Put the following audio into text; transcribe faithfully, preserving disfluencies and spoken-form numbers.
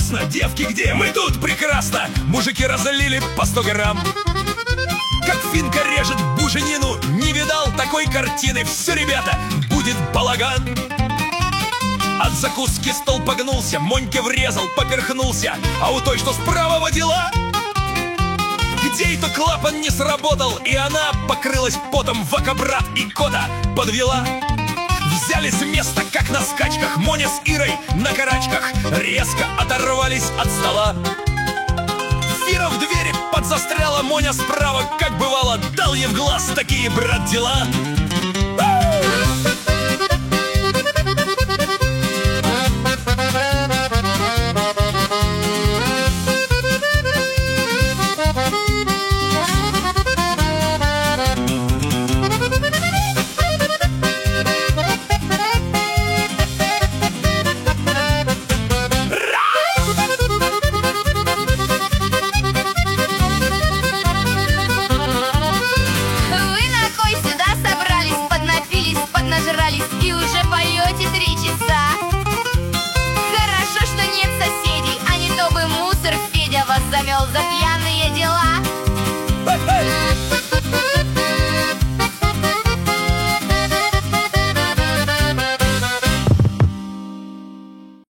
ясно, девки где? Мы тут прекрасно. Мужики разлили по сто грамм. Как финка режет буженину, не видал такой картины. Все, ребята, будет балаган. От закуски стол погнулся, Моньке врезал, поперхнулся. А у той, что справа водила, где это клапан не сработал, и она покрылась потом, вакабрат и кота подвела. Взяли с места, как на скачках, Моня с Ирой на карачках резко оторвались от стола. Фира в двери подзастряла, Моня справа, как бывало, дал ей в глаз такие, брат, дела.